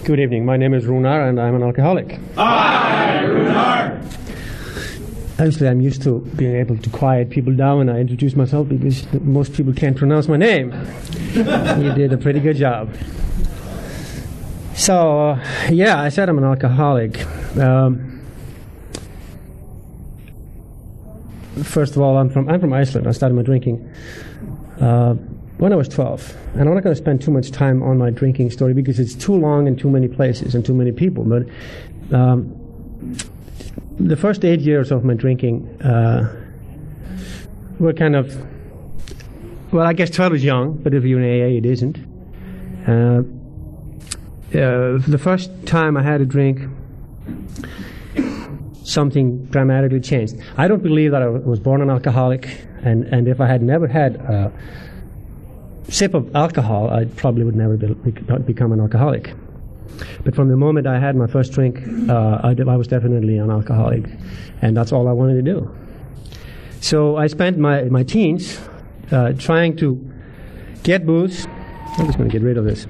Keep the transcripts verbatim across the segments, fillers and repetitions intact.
Good evening. My name is Runar, and I'm an alcoholic. Hi, Runar! Actually, I'm used to being able to quiet people down when I introduce myself because most people can't pronounce my name. You did a pretty good job. So, uh, yeah, I said I'm an alcoholic. Um, first of all, I'm from I'm from Iceland. I started my drinking uh, when I was twelve. And I'm not going to spend too much time on my drinking story because it's too long in too many places and too many people. But um, the first eight years of my drinking uh, were kind of, well, I guess twelve is young, but if you're in A A, it isn't. Uh, uh, the first time I had a drink, something dramatically changed. I don't believe that I was born an alcoholic, and, and if I had never had a sip of alcohol, I probably would never be, become an alcoholic. But from the moment I had my first drink, uh, I, I was definitely an alcoholic, and that's all I wanted to do. So I spent my, my teens uh, trying to get booze. I'm just going to get rid of this.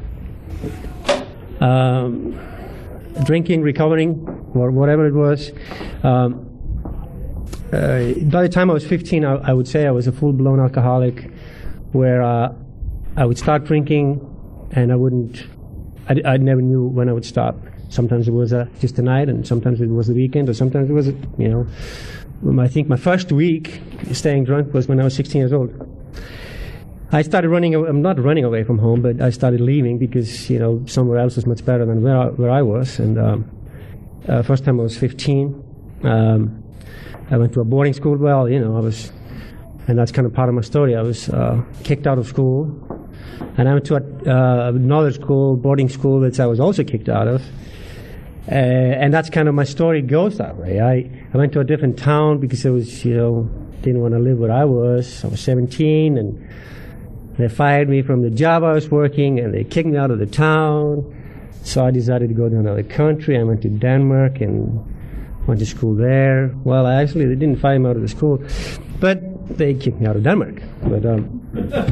Um, drinking, recovering, or whatever it was. Um, uh, by the time I was fifteen, I, I would say I was a full-blown alcoholic, where uh, I would start drinking, and I wouldn't. I, I never knew when I would stop. Sometimes it was uh, just a night, and sometimes it was the weekend, or sometimes it was, you know. I think my first week staying drunk was when I was sixteen years old. I started running. I'm not running away from home, but I started leaving because, you know, somewhere else was much better than where I, where I was. And um, uh, first time I was fifteen. Um, I went to a boarding school. Well, you know, I was, and that's kind of part of my story. I was uh, kicked out of school. And I went to a, uh, another school, boarding school, which I was also kicked out of. Uh, and that's kind of my story goes that way. I, I went to a different town because I was, you know, didn't want to live where I was. I was seventeen, and they fired me from the job I was working, and they kicked me out of the town. So I decided to go to another country. I went to Denmark and went to school there. Well, actually, they didn't fire me out of the school, but they kicked me out of Denmark. But um,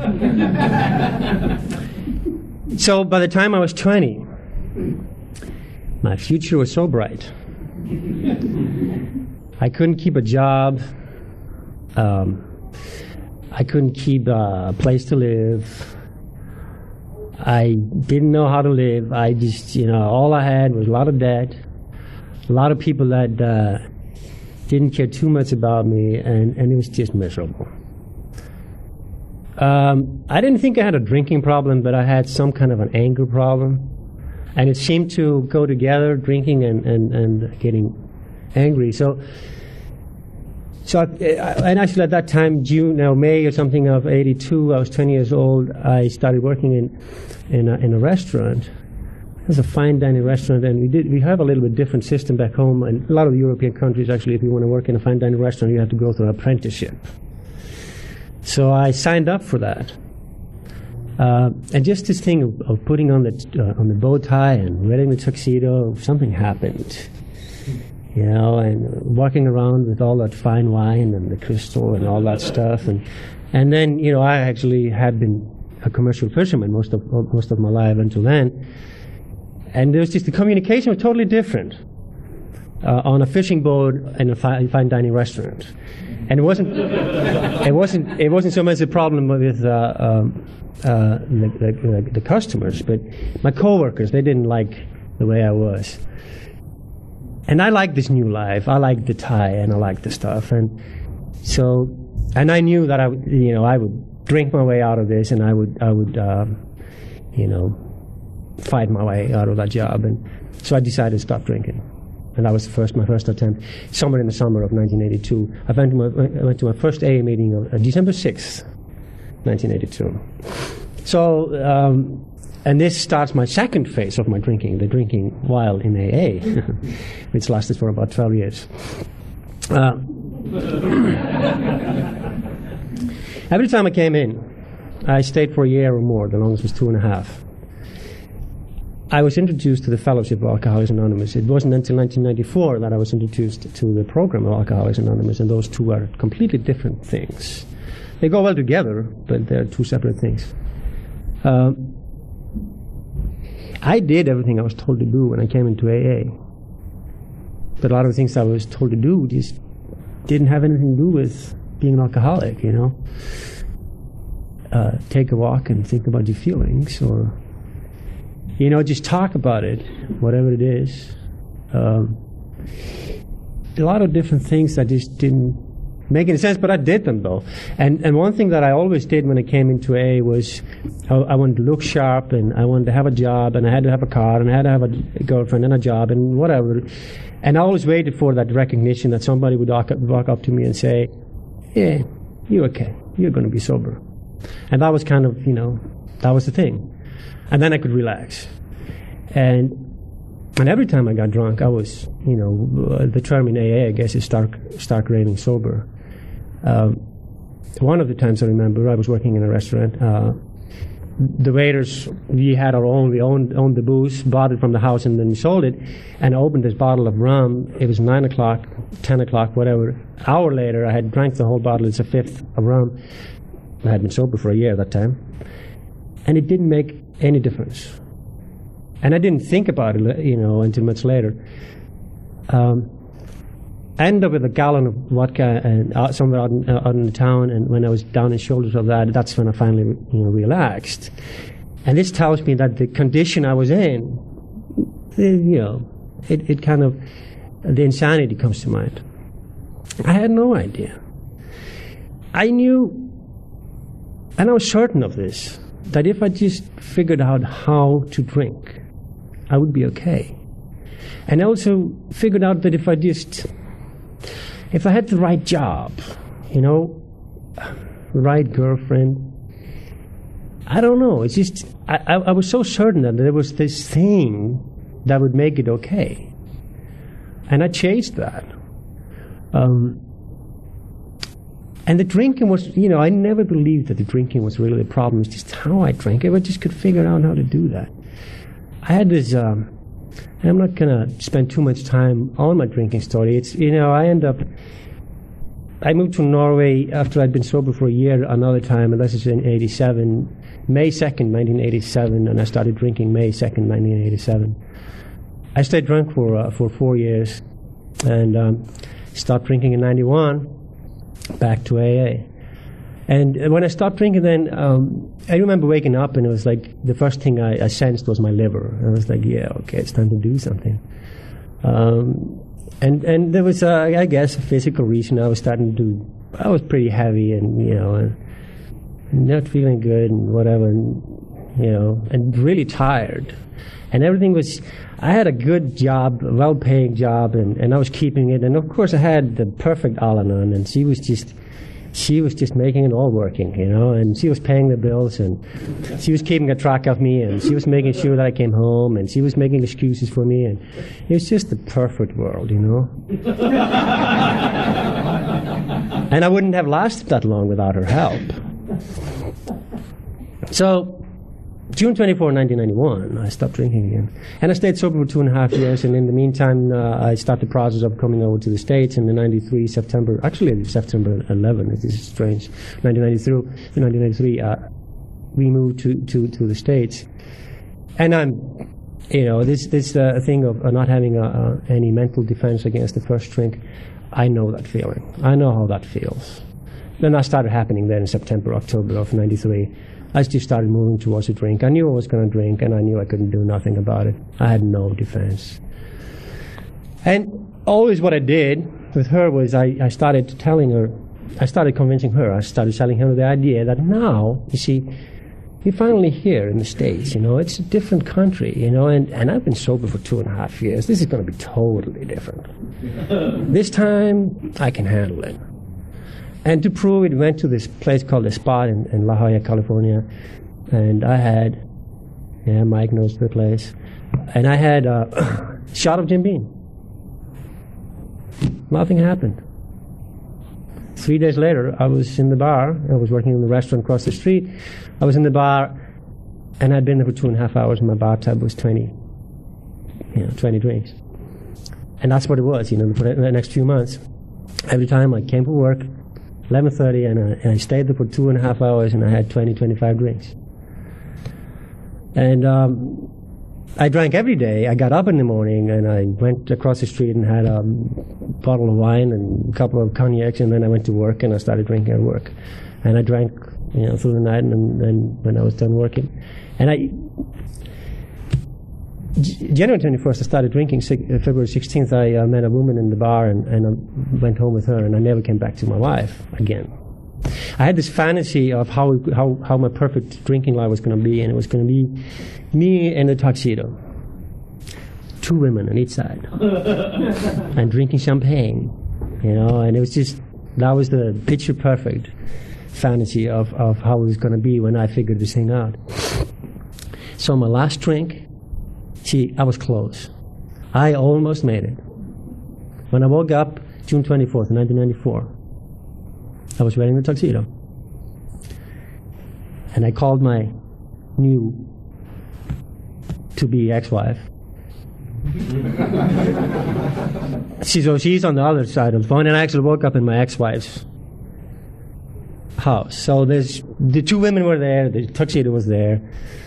so by the time I was twenty, my future was so bright. I couldn't keep a job. Um, I couldn't keep a place to live. I didn't know how to live. I just, you know, all I had was a lot of debt, a lot of people that uh, didn't care too much about me, and, and it was just miserable. Um, I didn't think I had a drinking problem, but I had some kind of an anger problem. And it seemed to go together, drinking and, and, and getting angry. So, so I, and actually at that time, June, no, May or something of eighty-two, I was twenty years old. I started working in in a, in a restaurant. It was a fine dining restaurant, and we did we have a little bit different system back home. And a lot of the European countries, actually, if you want to work in a fine dining restaurant, you have to go through an apprenticeship. So I signed up for that. Uh, and just this thing of, of putting on the uh, on the bow tie and wearing the tuxedo, something happened, you know, and walking around with all that fine wine and the crystal and all that stuff, and and then, you know, I actually had been a commercial fisherman most of most of my life until then, and there was just the communication was totally different uh, on a fishing boat in a fi- fine dining restaurant, and it wasn't it wasn't it wasn't so much a problem with. Uh, um, Uh, the, the, the customers, but my coworkers, they didn't like the way I was. And I liked this new life. I liked the tie, and I liked the stuff. And so, and I knew that I would, you know, I would drink my way out of this, and I would, I would, um, you know, fight my way out of that job. And so I decided to stop drinking. And that was the first, my first attempt. Somewhere in the summer of nineteen eighty-two, I went to my, I went to my first A A meeting of uh, December sixth. nineteen eighty-two. So, um, and this starts my second phase of my drinking, the drinking while in A A, which lasted for about twelve years. Uh, every time I came in, I stayed for a year or more, the longest was two and a half. I was introduced to the Fellowship of Alcoholics Anonymous. It wasn't until nineteen ninety-four that I was introduced to the program of Alcoholics Anonymous, and those two are completely different things. They go well together, but they're two separate things. Uh, I did everything I was told to do when I came into A A. But a lot of the things I was told to do just didn't have anything to do with being an alcoholic, you know. Uh, take a walk and think about your feelings, or, you know, just talk about it, whatever it is. Um, a lot of different things that just didn't make any sense, but I did them though. And and one thing that I always did when I came into A A was I, I wanted to look sharp, and I wanted to have a job, and I had to have a car, and I had to have a girlfriend and a job and whatever. And I always waited for that recognition that somebody would walk up, walk up to me and say, "Yeah, you're okay. You're going to be sober." And that was kind of, you know, that was the thing. And then I could relax. And and every time I got drunk, I was, you know, uh, the term in A A, I guess, is stark, stark raving sober. Um, one of the times I remember, I was working in a restaurant. Uh, the waiters, we had our own, we owned, owned the booze, bought it from the house, and then we sold it. And I opened this bottle of rum. It was nine o'clock, ten o'clock, whatever. An hour later, I had drank the whole bottle. It's a fifth of rum. I had been sober for a year at that time. And it didn't make any difference. And I didn't think about it, you know, until much later. Um, I ended up with a gallon of vodka and uh, somewhere out in, uh, out in the town, and when I was down in shoulders of that, that's when I finally, you know, relaxed. And this tells me that the condition I was in, you know, it, it kind of, the insanity comes to mind. I had no idea. I knew, and I was certain of this, that if I just figured out how to drink, I would be okay. And I also figured out that if I just, if I had the right job, you know, the right girlfriend, I don't know, it's just, I, I, I was so certain that there was this thing that would make it okay. And I chased that. Um, and the drinking was, you know, I never believed that the drinking was really the problem. It's just how I drank. I just could figure out how to do that. I had this, um, and I'm not going to spend too much time on my drinking story. It's, you know, I end up, I moved to Norway after I'd been sober for a year another time, and this is in eighty-seven, May second, nineteen eighty-seven, and I started drinking May second, nineteen eighty-seven. I stayed drunk for uh, for four years, and um, stopped drinking in ninety-one, back to A A. And when I stopped drinking then, um, I remember waking up, and it was like the first thing I, I sensed was my liver. I was like, yeah, okay, it's time to do something. Um, and and there was, uh, I guess, a physical reason. I was starting to, I was pretty heavy, and, you know, and not feeling good and whatever, and, you know, and really tired. And everything was, I had a good job, a well-paying job, and, and I was keeping it. And of course I had the perfect Al-Anon, and she was just, she was just making it all working, you know, and she was paying the bills, and she was keeping a track of me, and she was making sure that I came home, and she was making excuses for me, and it was just the perfect world, you know. And I wouldn't have lasted that long without her help. So, June twenty-fourth, nineteen ninety-one, I stopped drinking again. And I stayed sober for two and a half years, and in the meantime, uh, I started the process of coming over to the States in the ninety-three, September, actually September eleventh, this is strange, nineteen ninety-three, nineteen ninety-three, uh, we moved to, to, to the States. And I'm, you know, this, this uh, thing of uh, not having uh, uh, any mental defense against the first drink, I know that feeling. I know how that feels. Then that started happening then in September, October of ninety-three. I just started moving towards a drink. I knew I was going to drink, and I knew I couldn't do nothing about it. I had no defense. And always what I did with her was I, I started telling her, I started convincing her, I started telling her the idea that now, you see, you're finally here in the States, you know, it's a different country, you know, and, and I've been sober for two and a half years. This is going to be totally different. This time, I can handle it. And to prove it, we went to this place called The Spot in, in La Jolla, California. And I had, yeah, Mike knows the place. And I had a shot of Jim Beam. Nothing happened. Three days later, I was in the bar. I was working in the restaurant across the street. I was in the bar, and I'd been there for two and a half hours, and my bathtub was twenty, you know, twenty drinks. And that's what it was, you know, for the next few months. Every time I came to work, eleven thirty, and I, and I stayed there for two and a half hours, and I had twenty, twenty-five drinks. And um, I drank every day. I got up in the morning and I went across the street and had a bottle of wine and a couple of cognacs, and then I went to work and I started drinking at work. And I drank, you know, through the night, and then when I was done working. And I, January twenty-first, I started drinking. February sixteenth, I uh, met a woman in the bar and, and I went home with her, and I never came back to my wife again. I had this fantasy of how how, how my perfect drinking life was going to be, and it was going to be me in a tuxedo, two women on each side, and drinking champagne, you know, and it was just, that was the picture perfect fantasy of, of how it was going to be when I figured this thing out. So my last drink, see, I was close. I almost made it. When I woke up, June twenty-fourth, nineteen ninety-four, I was wearing the tuxedo. And I called my new to-be ex-wife. she, so she's on the other side of the phone, and I actually woke up in my ex-wife's house. So there's the two women were there, the tuxedo was there.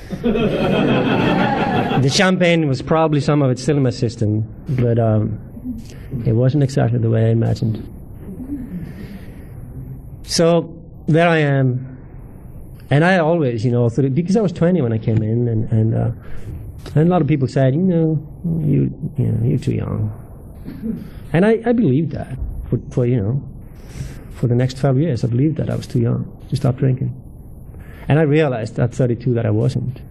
The champagne was probably some of it still in my system, but um, it wasn't exactly the way I imagined. So there I am, and I always, you know, through, because I was twenty when I came in, and and, uh, and a lot of people said, you know, you you know, you're too young, and I, I believed that for, for you know, for the next twelve years, I believed that I was too young to stop drinking, and I realized at thirty-two that I wasn't.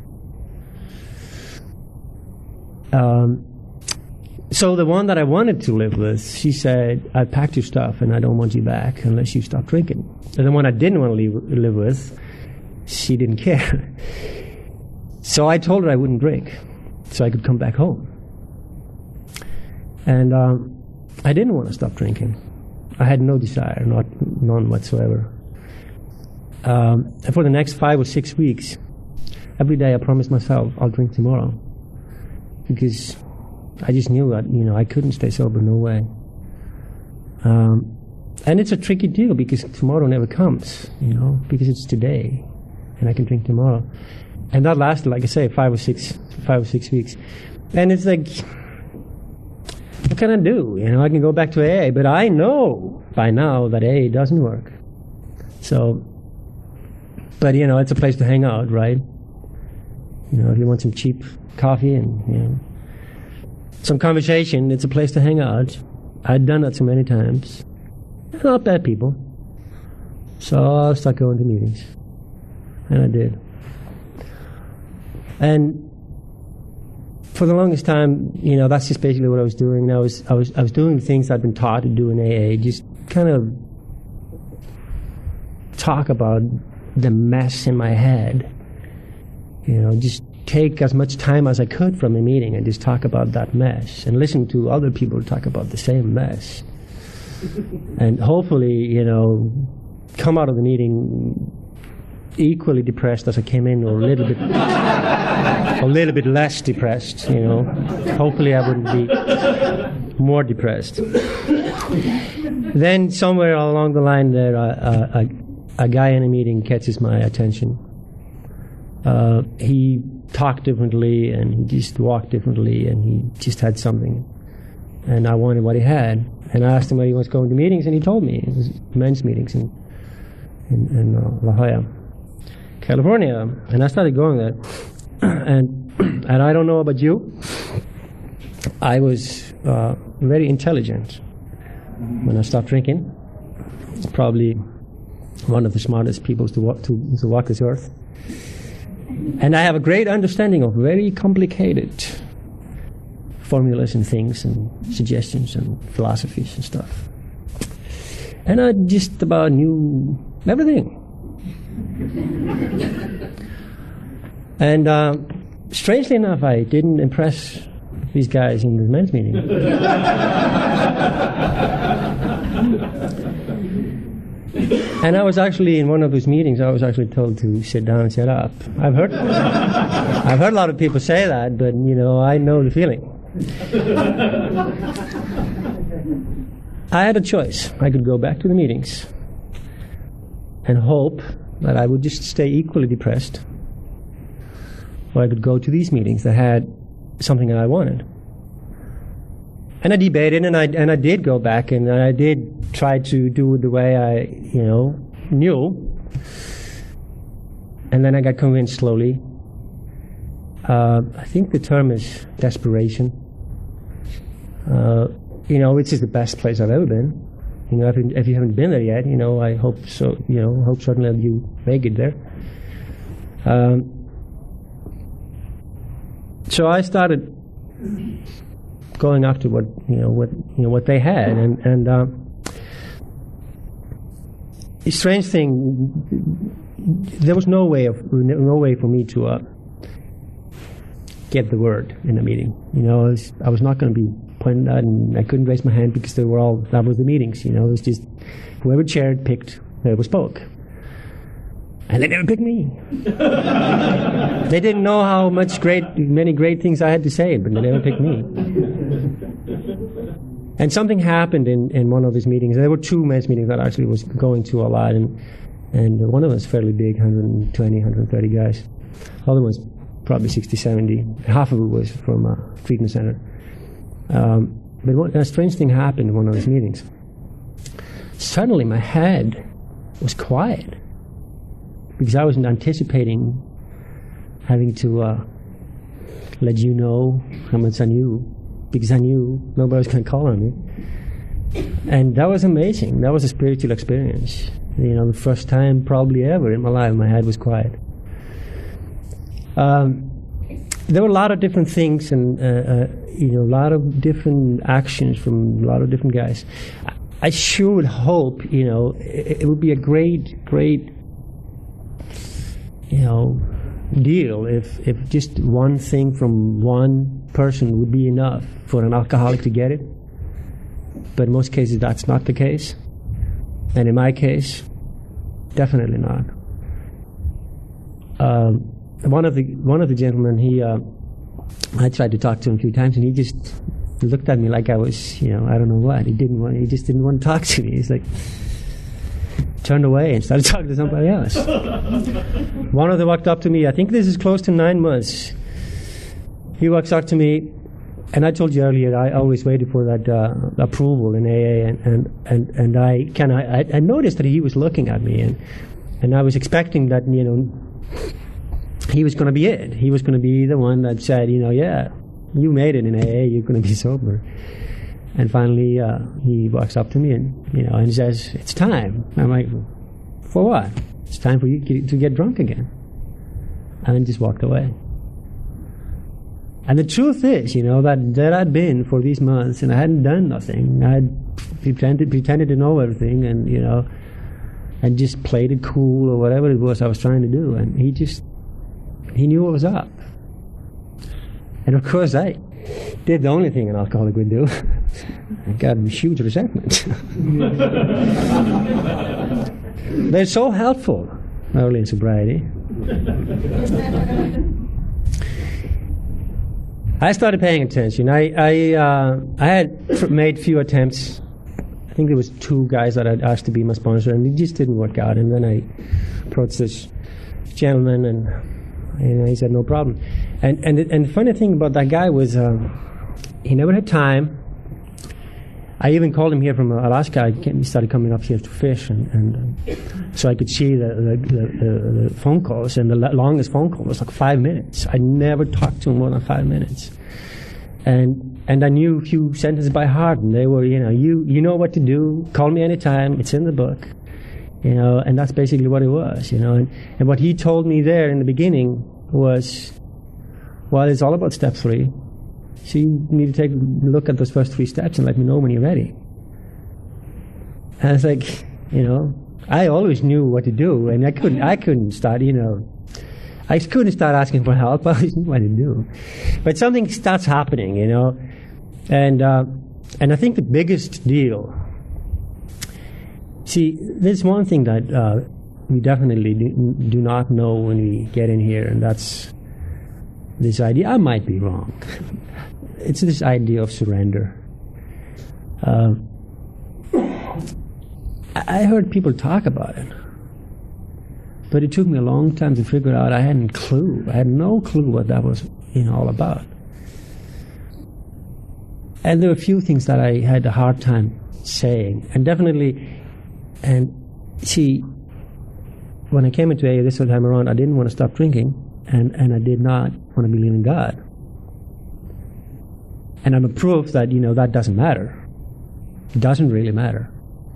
Um, So the one that I wanted to live with, she said, I packed your stuff and I don't want you back unless you stop drinking. And the one I didn't want to leave, live with, she didn't care. So I told her I wouldn't drink so I could come back home. And um, I didn't want to stop drinking. I had no desire, not none whatsoever. Um, and for the next five or six weeks, every day I promised myself I'll drink tomorrow. Because I just knew that, you know, I couldn't stay sober, no way. Um, and it's a tricky deal because tomorrow never comes, you know, because it's today, and I can drink tomorrow. And that lasted, like I say, five or six, five or six weeks. And it's like, what can I do? You know, I can go back to A A, but I know by now that A A doesn't work. So, but you know, it's a place to hang out, right? You know, if you want some cheap coffee and, you know, some conversation, it's a place to hang out. I'd done that so many times. They're not bad people. So I started going to meetings. And I did. And for the longest time, you know, that's just basically what I was doing. And I was I was I was doing the things I'd been taught to do in A A, just kind of talk about the mess in my head. You know, just take as much time as I could from a meeting and just talk about that mess and listen to other people talk about the same mess. And hopefully, you know, come out of the meeting equally depressed as I came in, or a little bit a little bit less depressed, you know. Hopefully I wouldn't be more depressed. Then somewhere along the line there, uh, a, a guy in a meeting catches my attention. Uh, he talked differently, and he just walked differently, and he just had something. And I wanted what he had. And I asked him where he was going to meetings, and he told me. It was men's meetings in, in, in uh, La Jolla, California. And I started going there. and and I don't know about you, I was uh, very intelligent when I stopped drinking. It's probably one of the smartest people to walk, to, to walk this earth. And I have a great understanding of very complicated formulas and things and suggestions and philosophies and stuff. And I just about knew everything. And uh, strangely enough, I didn't impress these guys in the men's meeting. And I was actually in one of those meetings. I was actually told to sit down and shut up. I've heard, I've heard a lot of people say that, but you know, I know the feeling. I had a choice. I could go back to the meetings and hope that I would just stay equally depressed, or I could go to these meetings that had something that I wanted. And I debated, and I and I did go back, and I did try to do it the way I, you know, knew. And then I got convinced slowly. Uh, I think the term is desperation. Uh, you know, which is the best place I've ever been. You know, if, if you haven't been there yet, you know, I hope so. You know, hope certainly that you make it there. Um, so I started going after what you know what you know what they had, and and uh, the strange thing, there was no way of no way for me to uh, get the word in a meeting. You know, I was, I was not going to be pointed out, and I couldn't raise my hand because they were all that was the meetings. You know, it was just whoever chaired picked whoever spoke. And they never picked me. They didn't know how much great, many great things I had to say, but they never picked me. And something happened in, in one of these meetings. There were two men's meetings that I actually was going to a lot, and and one of them was fairly big, one hundred twenty, one hundred thirty guys. The other one's probably sixty, seventy. Half of it was from a treatment center. Um, but what, a strange thing happened in one of these meetings. Suddenly my head was quiet, because I wasn't anticipating having to uh, let you know how much I knew, because I knew nobody was going to call on me. And that was amazing. That was a spiritual experience. You know, the first time probably ever in my life my head was quiet. Um, there were a lot of different things, and uh, uh, you know, a lot of different actions from a lot of different guys. I, I sure would hope, you know, it, it would be a great, great you know, deal if, if just one thing from one person would be enough for an alcoholic to get it. But in most cases that's not the case. And in my case, definitely not. Um, one of the one of the gentlemen, he uh, I tried to talk to him a few times, and he just looked at me like I was, you know, I don't know what. He didn't want. He just didn't want to talk to me. He's like, turned away and started talking to somebody else. One of them walked up to me, I think this is close to nine months. He walks up to me, and I told you earlier, I always waited for that uh, approval in A A, and, and, and, and I kind of I, I noticed that he was looking at me, and, and I was expecting that, you know, he was going to be it. He was going to be the one that said, you know, yeah, you made it in A A, you're going to be sober. And finally, uh, he walks up to me and, you know, and says, "It's time." I'm like, "For what?" "It's time for you to get drunk again." And then just walked away. And the truth is, you know, that there I'd been for these months, and I hadn't done nothing. I had pretended, pretended to know everything, and, you know, and just played it cool or whatever it was I was trying to do. And he just, he knew what was up. And of course, I did the only thing an alcoholic would do. I got huge resentment. They're so helpful early in sobriety. I started paying attention. I I, uh, I had made few attempts. I think there was two guys that I'd asked to be my sponsor, and it just didn't work out. And then I approached this gentleman, and you know, he said no problem. And and and the funny thing about that guy was uh, he never had time. I even called him here from Alaska. I came, he started coming up here to fish, and, and uh, so I could see the the, the the phone calls, and the longest phone call was like five minutes. I never talked to him more than five minutes, and and I knew a few sentences by heart, and they were, you know, you you know what to do. Call me anytime. It's in the book, you know, and that's basically what it was, you know. And, and what he told me there in the beginning was, well, it's all about step three. So you need to take a look at those first three steps and let me know when you're ready. And it's like, you know, I always knew what to do, and I couldn't, I couldn't start, you know, I couldn't start asking for help. I always knew what to do. But something starts happening, you know, and uh, and I think the biggest deal. See, there's one thing that uh, we definitely do, do not know when we get in here, and that's this idea. I might be wrong. It's this idea of surrender. Uh, I heard people talk about it, but it took me a long time to figure out. I hadn't clue. I had no clue what that was, you know, all about. and there were a few things that I had a hard time saying. And definitely, and see, when I came into A A this time around, I didn't want to stop drinking, and, and I did not want to believe in God. And I'm a proof that, you know, that doesn't matter. It doesn't really matter.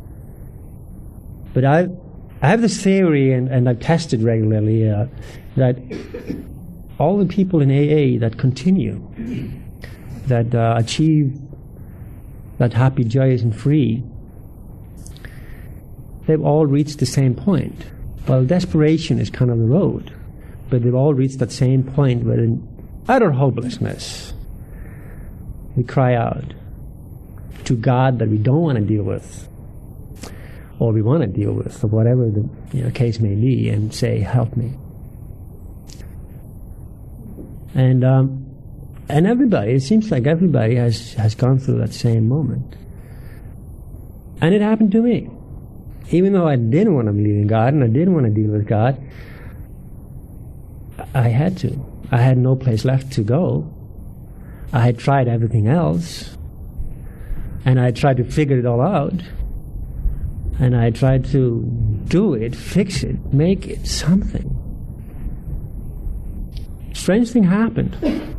But I I have this theory, and, and I've tested regularly, uh, that all the people in A A that continue, that uh, achieve that happy, joyous, and free, they've all reached the same point. Well, desperation is kind of the road, but they've all reached that same point where in utter hopelessness, we cry out to God that we don't want to deal with, or we want to deal with, or whatever the you know, case may be, and say, help me. And um, and everybody, it seems like everybody has, has gone through that same moment. And it happened to me. Even though I didn't want to believe in God, and I didn't want to deal with God, I had to. I had no place left to go. I had tried everything else, and I tried to figure it all out, and I tried to do it, fix it, make it something. Strange thing happened.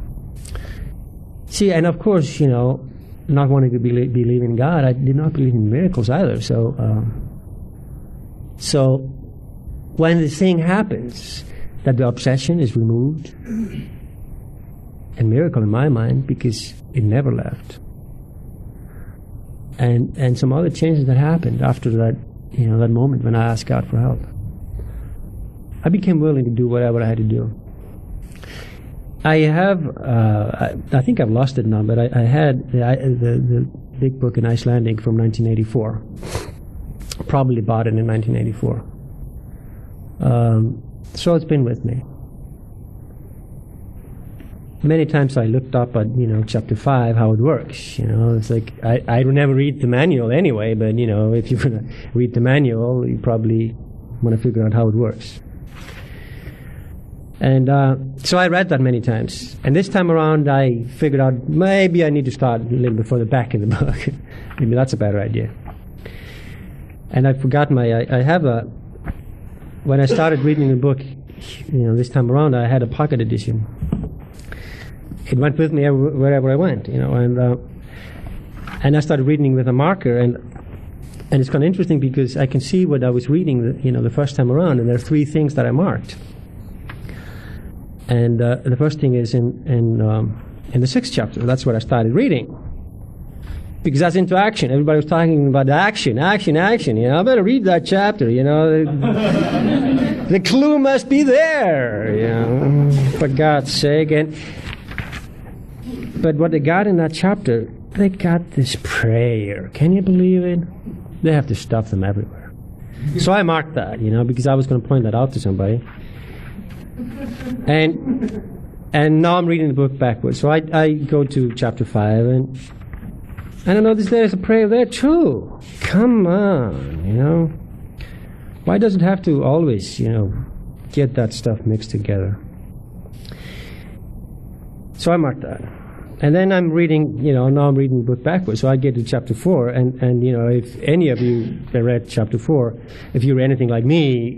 See, and of course, you know, not wanting to believe, believe in God, I did not believe in miracles either. So, uh, so when the thing happens, that the obsession is removed, a miracle in my mind, because it never left. And and some other changes that happened after that, you know, that moment when I asked God for help. I became willing to do whatever I had to do. I have, uh, I, I think I've lost it now, but I, I had the, I, the the big book in Icelandic from nineteen eighty-four. Probably bought it in nineteen eighty-four. Um, so it's been with me. Many times I looked up at, you know, chapter five, how it works. You know, it's like, I, I never read the manual anyway, but, you know, if you're going to read the manual, you probably want to figure out how it works. And uh, so I read that many times. And this time around, I figured out maybe I need to start a little bit further back in the book. Maybe that's a better idea. And I forgot my, I, I have a, when I started reading the book, you know, this time around, I had a pocket edition. It went with me every, wherever I went, you know, and uh, and I started reading with a marker, and and it's kind of interesting because I can see what I was reading, the, you know, the first time around, and there are three things that I marked. And uh, the first thing is in in um, in the sixth chapter. That's what I started reading, because that's into action. Everybody was talking about action, action, action. You know, I better read that chapter. You know, the, the clue must be there. You know, for God's sake. And but what they got in that chapter, they got this prayer. Can you believe it? They have to stuff them everywhere. So I marked that, you know, because I was going to point that out to somebody. And and now I'm reading the book backwards. So I, I go to chapter five, and and I notice there's a prayer there too. Come on, you know. Why does it have to always, you know, get that stuff mixed together? So I marked that. And then I'm reading, you know, now I'm reading the book backwards. So I get to chapter four, and, and you know, if any of you read chapter four, if you're anything like me,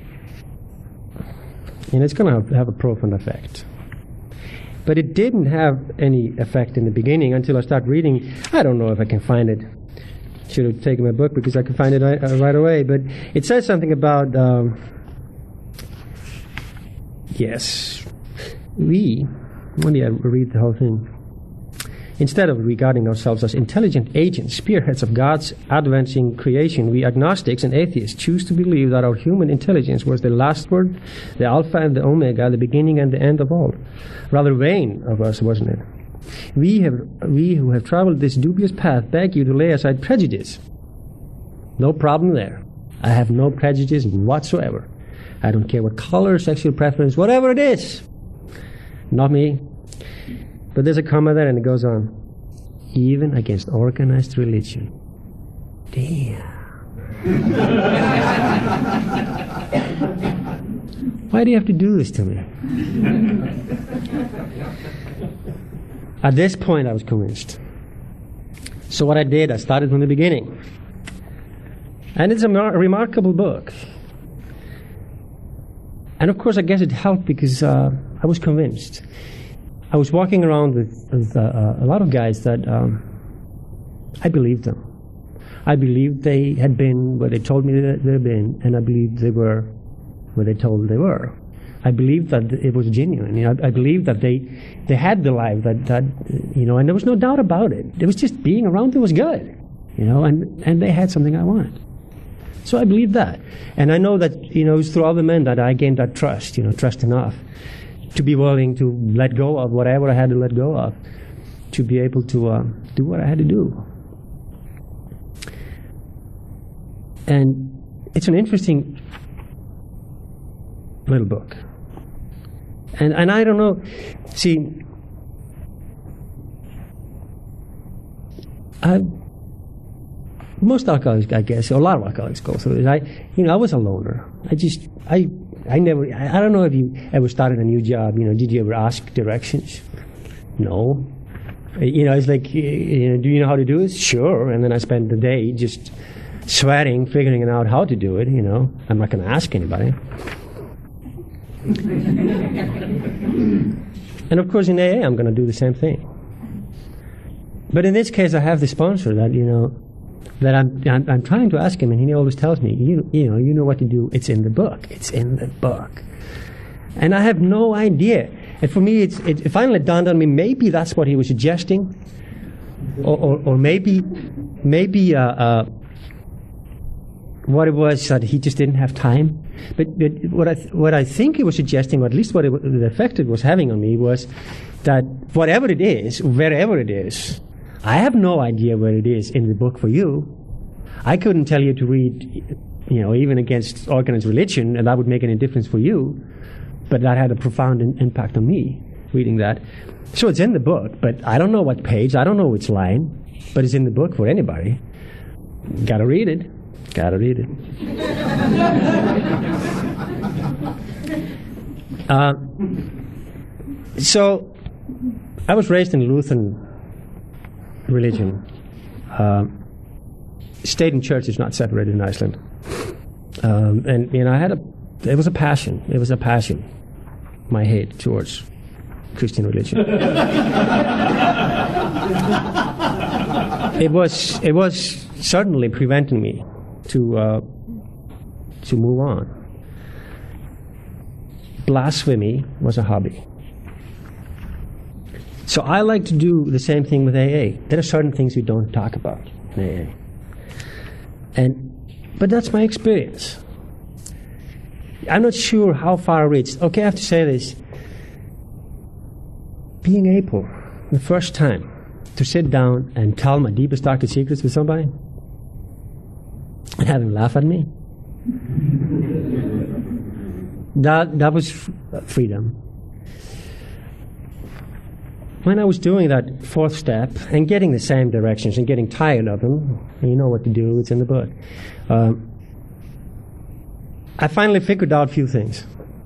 you know, it's going to have, have a profound effect. But it didn't have any effect in the beginning until I started reading. I don't know if I can find it. Should have taken my book because I could find it right, uh, right away. But it says something about, um, yes, we, let me read the whole thing. Instead of regarding ourselves as intelligent agents, spearheads of God's advancing creation, we agnostics and atheists choose to believe that our human intelligence was the last word, the alpha and the omega, the beginning and the end of all. Rather vain of us, wasn't it? We have, we who have traveled this dubious path beg you to lay aside prejudice. No problem there. I have no prejudice whatsoever. I don't care what color, sexual preference, whatever it is. Not me. But there's a comma there, and it goes on. Even against organized religion. Damn. Why do you have to do this to me? At this point, I was convinced. So what I did, I started from the beginning. And it's a mar- remarkable book. And of course, I guess it helped because uh, I was convinced. I was walking around with, with uh, a lot of guys that um, I believed them. I believed they had been where they told me that they had been, and I believed they were where they told they were. I believed that it was genuine. You know, I, I believed that they they had the life that, that you know, and there was no doubt about it. It was just being around them was good, you know, and, and they had something I wanted. So I believed that. And I know that, you know, it was through all the men that I gained that trust, you know, trust enough to be willing to let go of whatever I had to let go of, to be able to uh, do what I had to do. And it's an interesting little book. And and I don't know, see, I, most alcoholics, I guess, a lot of alcoholics go through this. I, you know, I was a loner. I just, I, I never, I, I don't know if you ever started a new job, you know, did you ever ask directions? No. You know, it's like, you know, do you know how to do it? Sure. And then I spent the day just sweating, figuring out how to do it, you know. I'm not going to ask anybody. And of course in A A I'm going to do the same thing. But in this case I have the sponsor that, you know, that I'm, I'm I'm trying to ask him, and he always tells me, you you know, you know what to do. It's in the book. It's in the book. And I have no idea. And for me, it's, it finally dawned on me, maybe that's what he was suggesting, or or, or maybe maybe uh, uh, what it was that he just didn't have time. But, but what I th- what I think he was suggesting, or at least what it, the effect it was having on me, was that whatever it is, wherever it is, I have no idea where it is in the book for you. I couldn't tell you to read, you know, even against organized religion, and that would make any difference for you. But that had a profound in- impact on me, reading that. So it's in the book, but I don't know what page, I don't know which line, but it's in the book for anybody. Gotta read it. Gotta read it. uh, so, I was raised in Lutheran religion. Uh, state and church is not separated in Iceland. Um, and, you know, I had a, it was a passion. It was a passion, my hate towards Christian religion. it was, it was certainly preventing me to uh, to move on. Blasphemy was a hobby. So I like to do the same thing with A A. There are certain things we don't talk about in A A. And, but that's my experience. I'm not sure how far I reached. Okay, I have to say this. Being able, the first time, to sit down and tell my deepest, darkest secrets with somebody, and have him laugh at me, that that was f- freedom. When I was doing that fourth step and getting the same directions and getting tired of them, you know what to do, it's in the book, um, I finally figured out a few things.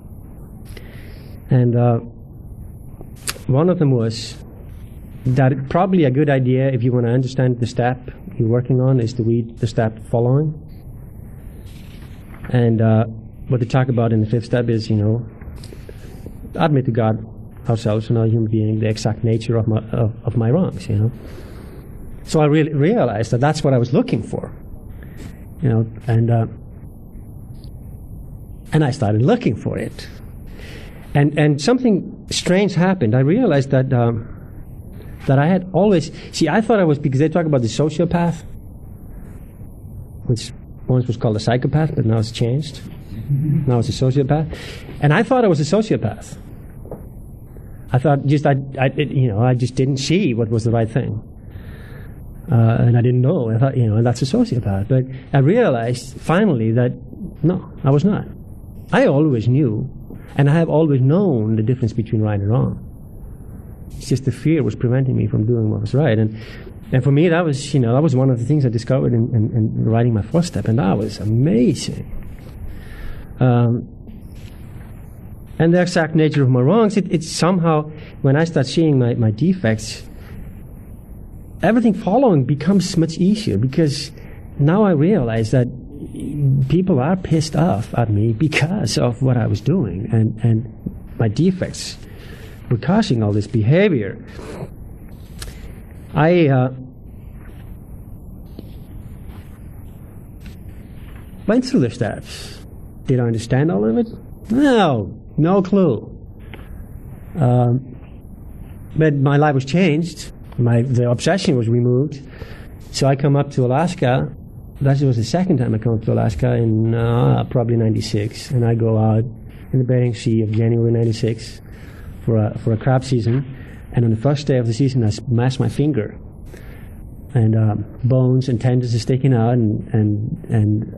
And uh, one of them was that it, probably a good idea, if you want to understand the step you're working on, is to read the step following. And uh, what they talk about in the fifth step is, you know, admit to God, ourselves, and our human being, the exact nature of my of, of my wrongs, you know. So I really realized that that's what I was looking for, you know, and uh, and I started looking for it, and and something strange happened. I realized that um, that I had always see. I thought I was, because they talk about the sociopath, which once was called a psychopath, but now it's changed. Now it's a sociopath, and I thought I was a sociopath. I thought just I, I it, you know, I just didn't see what was the right thing, uh, and I didn't know. I thought, you know, and that's a sociopath. But I realized finally that no, I was not. I always knew, and I have always known the difference between right and wrong. It's just the fear was preventing me from doing what was right, and and for me that was, you know, that was one of the things I discovered in, in, in writing my fourth step, and that was amazing. Um, And the exact nature of my wrongs, it, it's somehow, when I start seeing my, my defects, everything following becomes much easier, because now I realize that people are pissed off at me because of what I was doing, and, and my defects were causing all this behavior. I uh, went through the steps. Did I understand all of it? No, no clue. Um, but my life was changed. My the obsession was removed. So I come up to Alaska. That was the second time I come up to Alaska in uh, probably ninety-six, and I go out in the Bering Sea of January ninety-six for a for a crab season. And on the first day of the season, I smashed my finger, and um, bones and tendons are sticking out, and and and.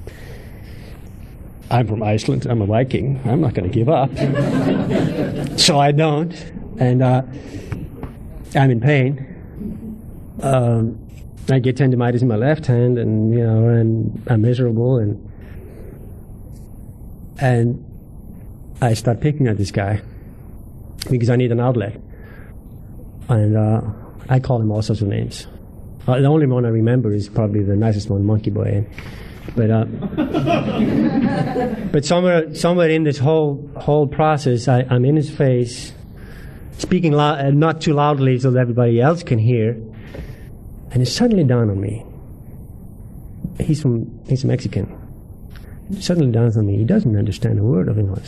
I'm from Iceland. I'm a Viking. I'm not going to give up. So I don't. And uh, I'm in pain. Um, I get tendinitis in my left hand, and you know, and I'm miserable, and and I start picking at this guy because I need an outlet. And uh, I call him all sorts of names. Uh, the only one I remember is probably the nicest one, Monkey Boy. And, But uh, but somewhere somewhere in this whole whole process, I, I'm in his face, speaking loud, uh, not too loudly so that everybody else can hear, and it suddenly dawned on me. He's from he's Mexican. It suddenly dawns on me, he doesn't understand a word of English.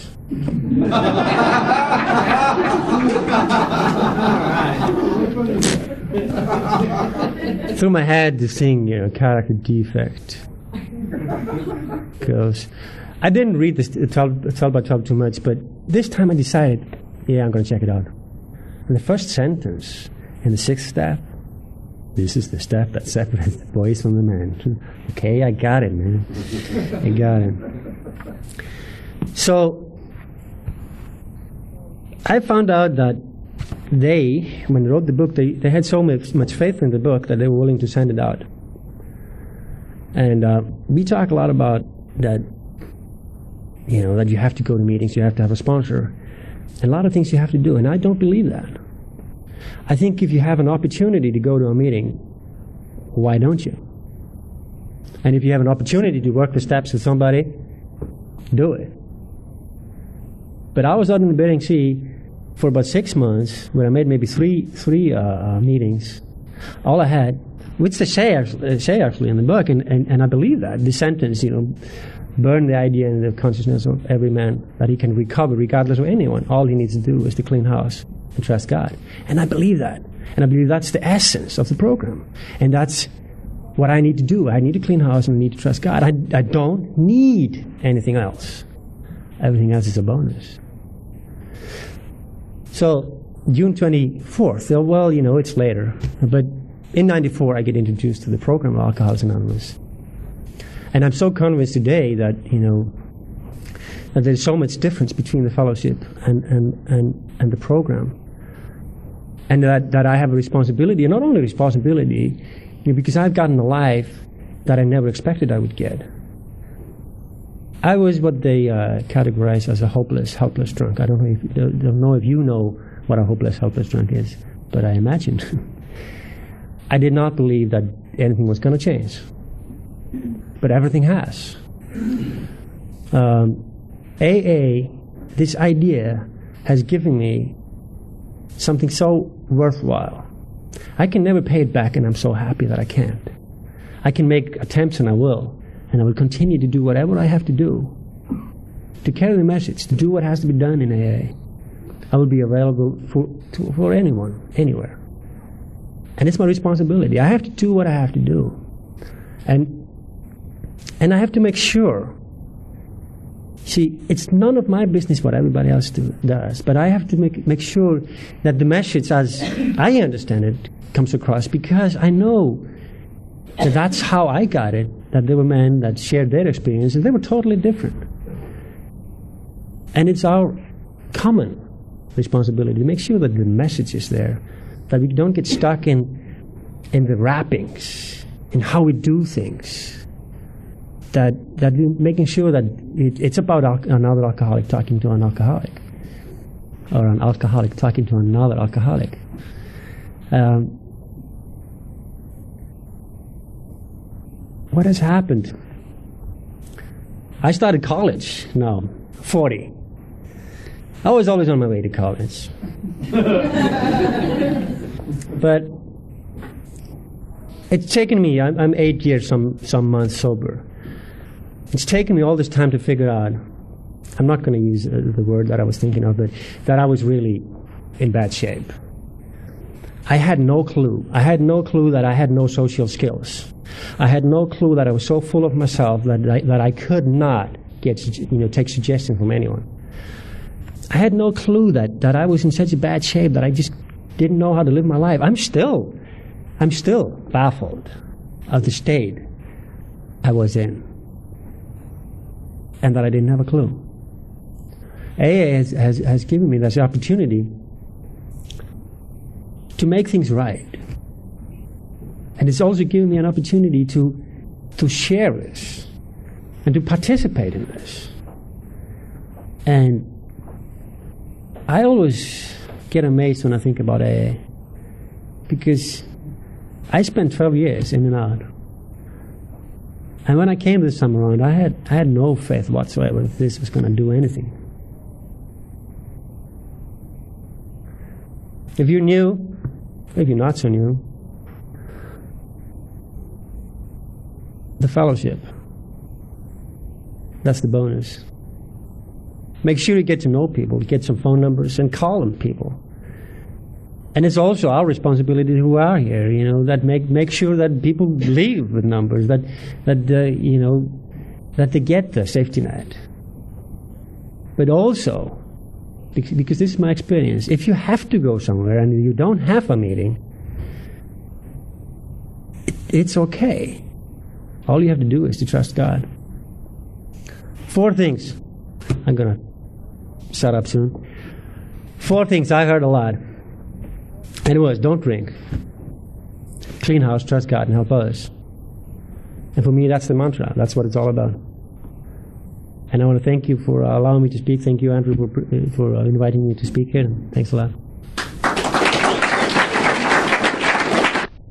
Through my head, this thing, you know, character defect. Because I didn't read this twelve, twelve by twelve too much, but this time I decided, yeah, I'm going to check it out. And the first sentence in the sixth step, this is the step that separates the boys from the men. Okay, I got it, man. I got it. So I found out that they, when they wrote the book, they, they had so much, much faith in the book that they were willing to send it out. And uh, we talk a lot about that, you know, that you have to go to meetings, you have to have a sponsor, and a lot of things you have to do, and I don't believe that. I think if you have an opportunity to go to a meeting, why don't you? And if you have an opportunity to work the steps with somebody, do it. But I was out in the Bering Sea for about six months, where I made maybe three three uh, uh, meetings. All I had, which they say actually, say actually in the book, and, and, and I believe that, the sentence, you know, burn the idea in the consciousness of every man that he can recover regardless of anyone. All he needs to do is to clean house and trust God. And I believe that. And I believe that's the essence of the program. And that's what I need to do. I need to clean house and I need to trust God. I, I don't need anything else. Everything else is a bonus. So, June twenty-fourth, well, you know, it's later, but in ninety-four I get introduced to the program of Alcoholics Anonymous. And I'm so convinced today that, you know, that there's so much difference between the fellowship and, and, and, and the program. And that, that I have a responsibility, and not only responsibility, you know, because I've gotten a life that I never expected I would get. I was what they uh, categorize as a hopeless, helpless drunk. I don't know if don't know if you know what a hopeless, helpless drunk is, but I imagine. I did not believe that anything was going to change, but everything has. Um, A A, this idea, has given me something so worthwhile. I can never pay it back, and I'm so happy that I can't. I can make attempts, and I will. And I will continue to do whatever I have to do to carry the message, to do what has to be done in A A. I will be available for to, for anyone, anywhere. And it's my responsibility. I have to do what I have to do. And and I have to make sure. See, it's none of my business what everybody else do, does, but I have to make make sure that the message, as I understand it, comes across, because I know that that's how I got it, that there were men that shared their experiences. They were totally different. And it's our common responsibility to make sure that the message is there, that we don't get stuck in in the wrappings, in how we do things, that that we're making sure that it, it's about al- another alcoholic talking to an alcoholic, or an alcoholic talking to another alcoholic. Um, what has happened? I started college now, forty. I was always on my way to college. But it's taken me, I'm, I'm eight years, some, some months sober. It's taken me all this time to figure out, I'm not going to use uh, the word that I was thinking of, but that I was really in bad shape. I had no clue. I had no clue that I had no social skills. I had no clue that I was so full of myself that I, that I could not get, you know, take suggestions from anyone. I had no clue that, that I was in such a bad shape that I just didn't know how to live my life. I'm still, I'm still baffled of the state I was in, and that I didn't have a clue. A A has, has, has given me this opportunity to make things right. And it's also given me an opportunity to, to share this and to participate in this. And I always get amazed when I think about A A, because I spent twelve years in and out. And when I came this time around, I had, I had no faith whatsoever that this was going to do anything. If you're new, if you're not so new, the fellowship, that's the bonus. Make sure you get to know people, get some phone numbers, and call them people. And it's also our responsibility who are here, you know, that make make sure that people leave with numbers, that that uh, you know, that they get the safety net. But also, because, because this is my experience, if you have to go somewhere and you don't have a meeting, it, it's okay. All you have to do is to trust God. Four things. I'm gonna shut up soon. Four things I heard a lot. And it was, don't drink, clean house, trust God, and help others. And for me, that's the mantra. That's what it's all about. And I want to thank you for uh, allowing me to speak. Thank you, Andrew, for, for uh, inviting me to speak here. Thanks a lot.